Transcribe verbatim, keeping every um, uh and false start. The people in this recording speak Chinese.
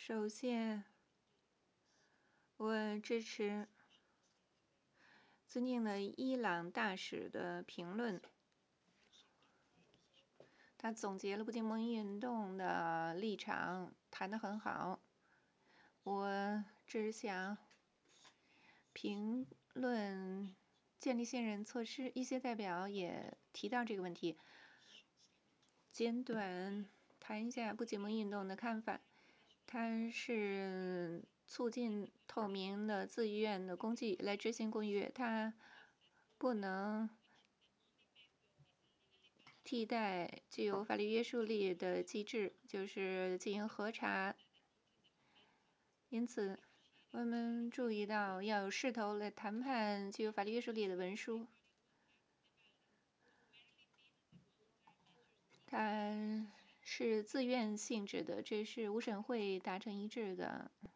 首先，我支持尊敬的伊朗大使的评论。他总结了不结盟运动的立场，谈得很好。我只想评论建立信任措施，一些代表也提到这个问题。简短谈一下不结盟运动的看法，它是促进透明的自愿的工具来执行公约，它不能替代具有法律约束力的机制，就是进行核查。因此，我们注意到要有势头来谈判具有法律约束力的文书。它是自愿性质的，这是五审会达成一致的。